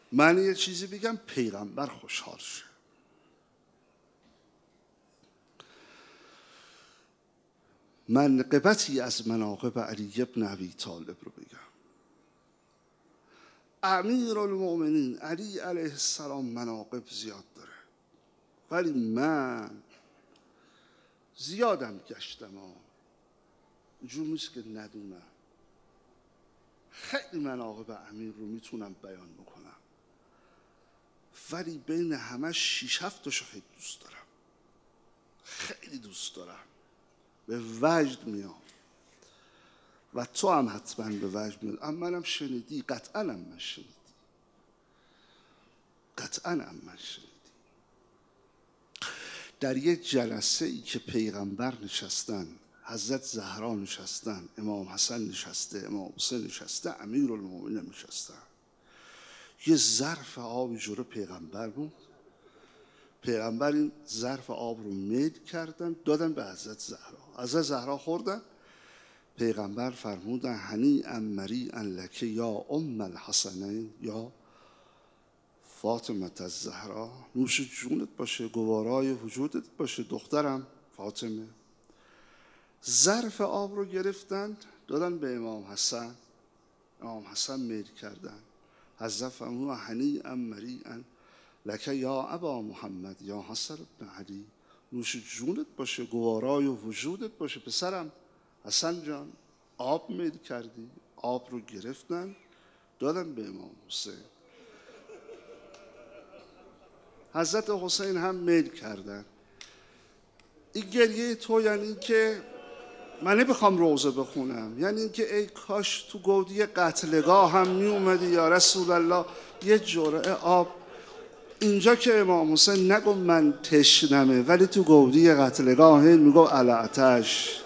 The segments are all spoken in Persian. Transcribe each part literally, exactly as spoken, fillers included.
من یه چیزی بگم پیغمبر خوشحال شه. منقبتی از مناقب علی ابن ابی طالب رو بگم. امیرالمؤمنین علی علیه السلام مناقب زیاد داره، ولی من زیادم گشتم ها، اینجور نیست که ندونم. خیلی مناقب امیر رو میتونم بیان بکنم، ولی بین همه شیش هفت تاشو خیلی دوست دارم، خیلی دوست دارم، به وجد میام و تو هم حتما به وجد میاد. اما منم شنیدی، قطعا هم من شنیدی، قطعا هم من شنیدی. در یک جلسه ای که پیغمبر نشستن، حضرت زهرا نشستن، امام حسن نشسته، امام حسین نشسته، امیرالمومنین نشستن، یه ظرف آب جلو پیغمبر بود. پیغمبر این ظرف آب رو میل کردن دادن به حضرت زهرا. حضرت زهرا خوردن. پیغمبر فرمودن هنیئا مریئا لک یا ام الحسنین یا فاطمه الزهرا، نوش جونت باشه، گوارای وجودت باشه دخترم فاطمه. ظرف آب رو گرفتن دادن به امام حسن. امام حسن میل کردن. حضرت فرمودن هنیئا مریئا لک یا ابا محمد یا حسن بن علی، نوش جونت باشه، گوارای وجودت باشه پسرم حسن جان. آب میل کردی، آب رو گرفتن دادن به امام حسین. حضرت حسین هم میل کردن. این گریه تو یعنی که من نمیخوام روزه بخونم، یعنی اینکه ای کاش تو گودی قتلگاه هم می اومدی یا رسول الله، یه جرعه آب اینجا که امام حسین نگو من تشنمه، ولی تو گودی قتلگاه میگو الاتش.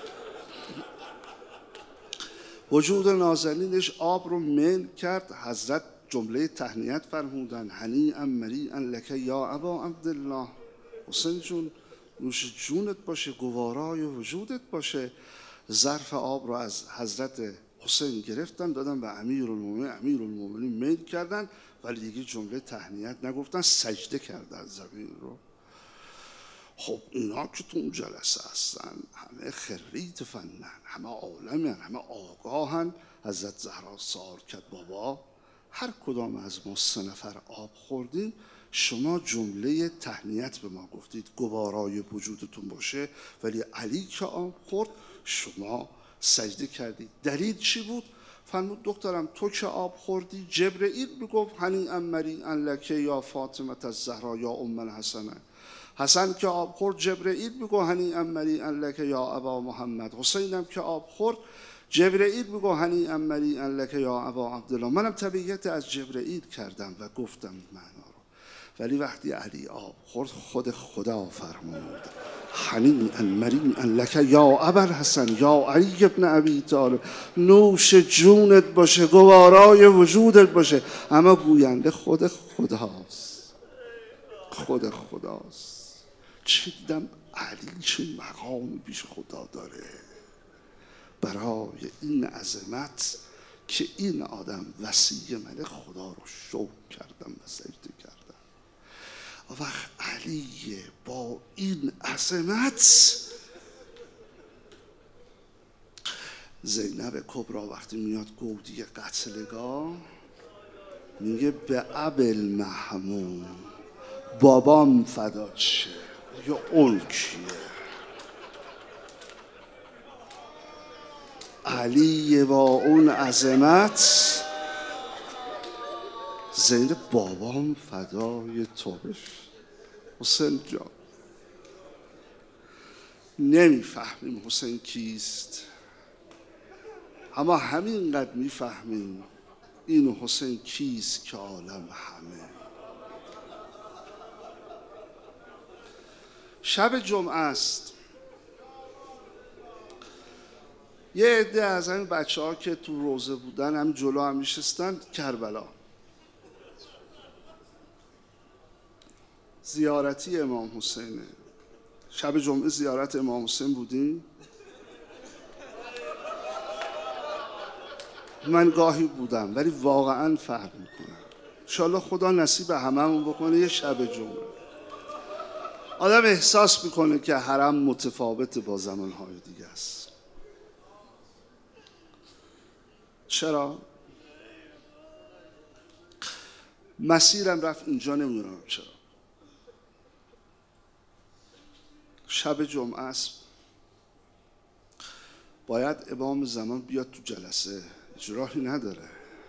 وجود نازنینش آب رو میل کرد. حضرت جمله تهنیت فرمودن هنیئا مریئا لک یا ابا عبدالله، حسین جون نوش جونت باشه، گوارای وجودت باشه. ظرف آب رو از حضرت حسین گرفتن دادن به امیرالمومنین. امیرالمومنین میل کردن ولی دیگه جمله تهنیت نگفتن، سجده کردن زمین رو. خب اینا که تو اون جلسه هستن همه خریت فنن، همه عالمن، همه آگاهن. حضرت زهرا سوال کرد بابا هر کدام از ما سه نفر آب خوردیم، شما جمله تهنیت به ما گفتید گوارای وجودتون باشه، ولی علی که آب خورد شما سجده کردید، دلیل چی بود؟ فرمود دخترم تو که آب خوردی جبرئیل میگفت هنیئا مریئا لک یا فاطمه الزهرا یا ام الحسنین. حسن که آب خورد جبرئیل میگو هنیئا مریئا لک یا ابا محمد. حسینم که آب خورد جبرئیل میگو هنیئا مریئا لک یا ابا عبدالله. منم طبیعت از جبرئیل کردم و گفتم معنا رو، ولی وقتی علی آب خورد خود خدا فرمود هنیئا مریئا لک یا ابا الحسن یا علی ابن ابی طالب، نوش جونت باشه، گوارای وجودت باشه. اما گوینده خود خداست، خود خداست. چه دیدم علی چه مقامی پیش خدا داره برای این عظمت که این آدم وصی ملک خدا رو شوق کردم و سجده کردم. وقت علی با این عظمت، زینب کبرا وقتی میاد گودی قتلگاه میگه به ابل محمود بابام فدات شه. یا اون کیه؟ علی با اون عظمت. زینب بابام فدای تو بشه. حسین جان نمیفهمیم حسین کیست، اما همینقدر میفهمیم این حسین کیست که عالم همه. شب جمعه است. یه عده از همین بچه ها که تو روزه بودن هم جلو هم میشستن کربلا، زیارتی امام حسینه. شب جمعه زیارت امام حسین بودیم. من گاهی بودم ولی واقعا فرق میکنم. انشاءالله خدا نصیب هممون بکنه یه شب جمعه. آدم احساس میکنه که حرم متفاوت با زمانهای دیگه است. چرا؟ مسیرم رفت اینجا، نمیدونم چرا. شب جمعه است، باید امام زمان بیاد تو جلسه، اجراحی نداره.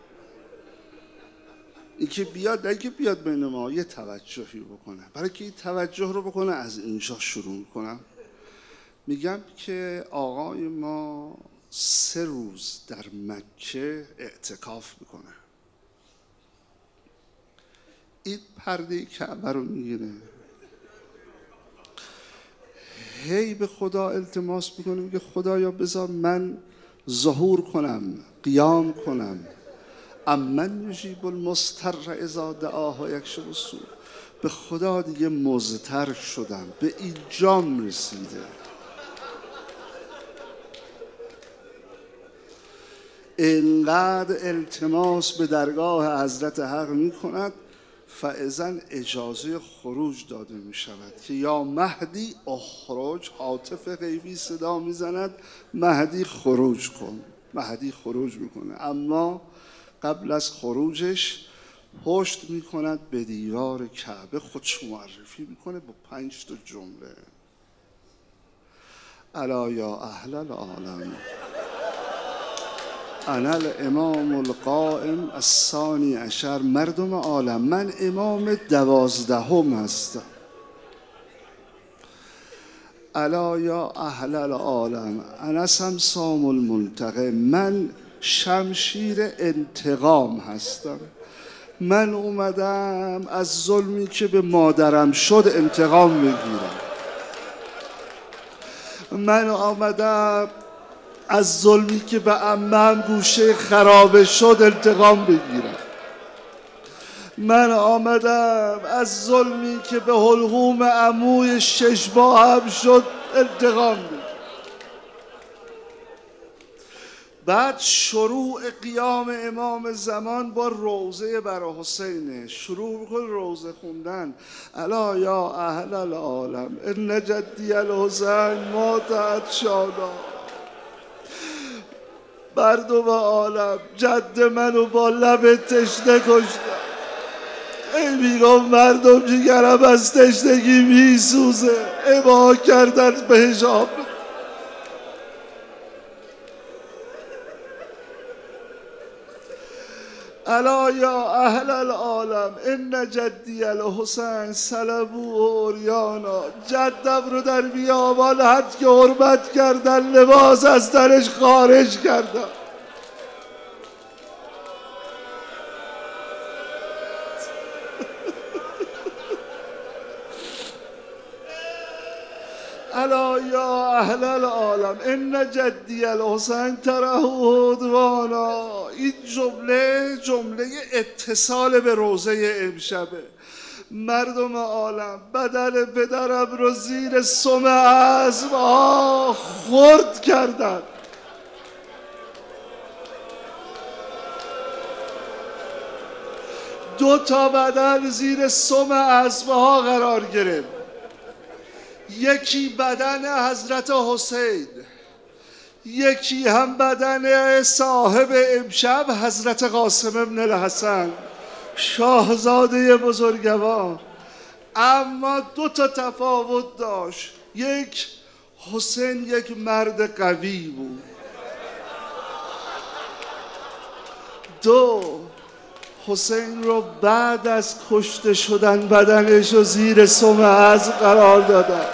این که بیاد، نه که بیاد بین ما یه توجهی بکنه. برای که این توجه رو بکنه از اینجا شروع کنم. میگم که آقای ما سه روز در مکه اعتکاف میکنه. این پرده کعبه رو میگیره، هی به خدا التماس میکنه، میگه خدایا بذار من ظهور کنم، قیام کنم. امن یجیب المضطر اذا دعاه و یکشف السوء. به خدا دیگه مضطر شدم، به اینجام رسیده. اینقدر التماس به درگاه حضرت حق میکند، فاذا اجازه خروج داده می شود که یا مهدی اخرج. هاتف غیبی صدا میزند مهدی خروج کن. مهدی خروج میکنه، اما قبل از خروجش پشت میکند به دیوار کعبه، خودش معرفی میکنه با پنج تا جمله: الا یا اهل العالم انا الامام القائم الثانی عشر. مردم عالم، من امام دوازدهم هستم. الا یا اهل العالم انا سمسام المنتقم. من شمشیر انتقام هستم. من اومدم از ظلمی که به مادرم شد انتقام بگیرم. من آمدم از ظلمی که به عمم گوشه خرابه شد انتقام بگیرم. من آمدم از ظلمی که به حلقوم عموی شش باهم شد انتقام بگیرم. بعد شروع قیام امام زمان با روضه برای حسینه. شروع میکنه روضه خوندن: الا یا اهل العالم ان جدی الحسین مات شادا. مردم عالم، جد منو با لب تشنه کشتن. ای میگم مردم جگرم از تشنگی میسوزه، ابا کردن به حجاب. الا یا اهل العالم ان جدی الحسین صلبوه عریانا. جدم رو در بیابان حد که حرمت کردن، لباس از درش خارج کردن. الا یا اهل العالم ان جدی الحسین ترهو عدوانا. این جمله جمله اتصال به روضه امشبه. مردم عالم، بدن پدرم رو زیر سم اسب‌ها خرد کردن. دو تا بدن زیر سم اسب‌ها قرار گرفت. یکی بدن حضرت حسین، یکی هم بدن صاحب امشب حضرت قاسم ابن الحسن، شاهزاده بزرگوار. اما دو تا تفاوت داشت. یک، حسین یک مرد قوی بود. دو، حسین رو بعد از کشته شدن بدنش رو زیر سم اسب قرار دادن.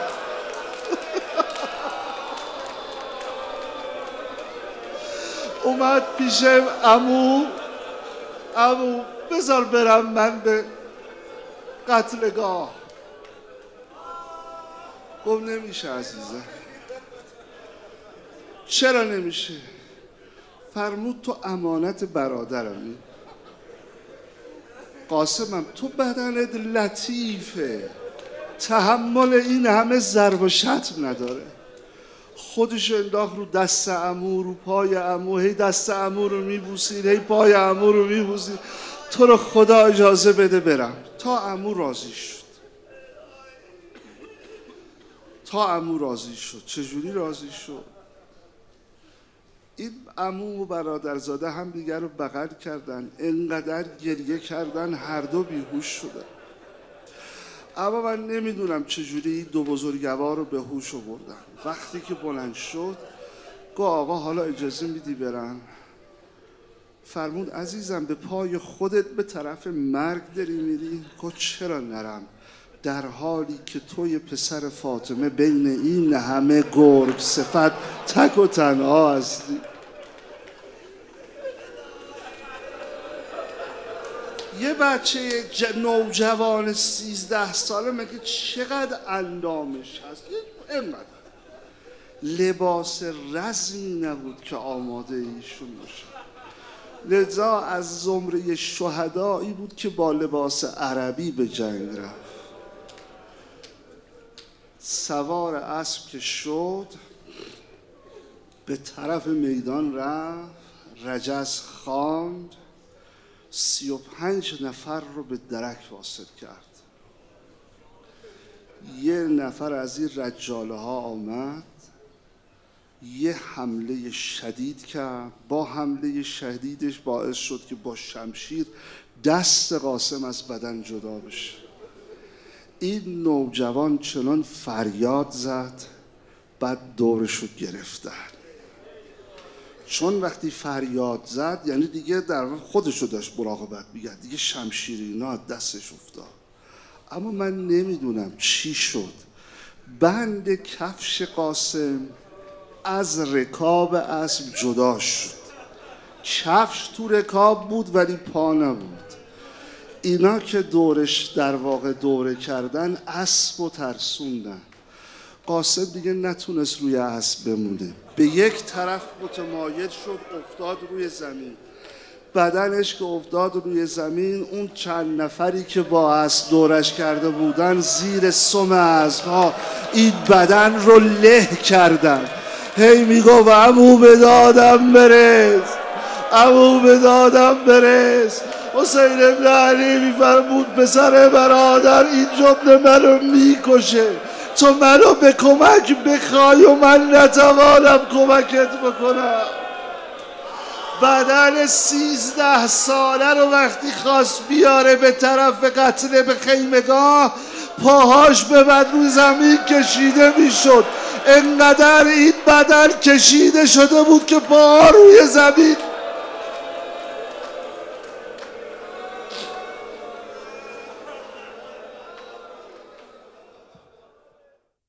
اومد پیش عمو: عمو بذار برم من به قتلگاه. گفت نمیشه عزیزه. چرا نمیشه؟ فرمود تو امانت برادرمی. قاسمم تو بدنت لطیفه، تحمل این همه ضرب و شتم نداره. خودش انداخت رو دست عمو، رو پای عمو، هی دست عمو رو میبوسید، هی پای عمو رو میبوسید. تو رو خدا اجازه بده برم. تا عمو راضی شد. تا عمو راضی شد. چجوری راضی شد؟ این عمو و برادرزاده هم دیگر رو بغل کردن، انقدر گریه کردن هر دو بیهوش شدن. اما من نمیدونم چجوری دو بزرگوار رو به هوش آوردن. وقتی که بلند شد گفت آقا حالا اجازه میدی برم؟ فرمود عزیزم به پای خودت به طرف مرگ داری میری؟ گفت چرا نرم در حالی که توی پسر فاطمه بین این همه گرگ صفت تک و تنها هستی. یه بچه نوجوان سیزده ساله مگه چقدر اندامش هست؟ اینقدر لباس رزمی نبود که آماده ایشون باشه. لذا از زمره شهدایی بود که با لباس عربی به جنگ رفت. سوار اسب که شد به طرف میدان رفت، رجز خواند، سی و پنج نفر رو به درک واصل کرد. یه نفر از این رجاله ها آمد، یه حمله شدید کرد. با حمله شدیدش باعث شد که با شمشیر دست قاسم از بدن جدا بشه. این نوجوان چنان فریاد زد، بعد دورشو گرفتن. چون وقتی فریاد زد یعنی دیگه در خودشو داشت مراقبت می‌کرد، دیگه شمشیر اینا دستش افتاد. اما من نمیدونم چی شد، بند کفش قاسم از رکاب اسب جدا شد. کفش تو رکاب بود ولی پا نبود. اینا که دورش در واقع دوره کردن اسب و ترسوندن. قاسم دیگه نتونست روی اسب بمونه، به یک طرف متمایل شد، افتاد روی زمین. بدنش که افتاد روی زمین، اون چند نفری که با اسب دورش کرده بودن زیر سم اسب‌ها این بدن رو له کردن. هی میگفت عمو به دادم برس، عمو به دادم برس. حسین ابن علی میفرمود پسر برادر این جمله منو میکشه، تو منو به کمک بخوای و من نتوانم کمکت بکنم. بدن سیزده ساله رو وقتی خواست بیاره به طرف قتل به خیمگاه، پاهاش به من رو زمین کشیده میشد. انقدر این بدن کشیده شده بود که پاها روی زمین